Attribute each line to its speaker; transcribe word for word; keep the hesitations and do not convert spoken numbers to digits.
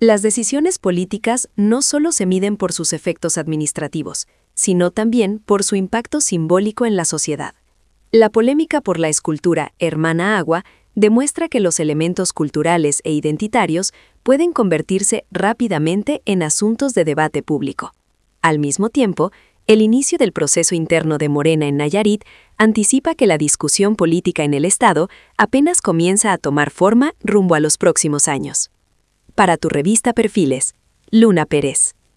Speaker 1: Las decisiones políticas no solo se miden por sus efectos administrativos, sino también por su impacto simbólico en la sociedad. La polémica por la escultura Hermana Agua demuestra que los elementos culturales e identitarios pueden convertirse rápidamente en asuntos de debate público. Al mismo tiempo, el inicio del proceso interno de Morena en Nayarit anticipa que la discusión política en el Estado apenas comienza a tomar forma rumbo a los próximos años. Para tu revista Perfiles, Luna Pérez.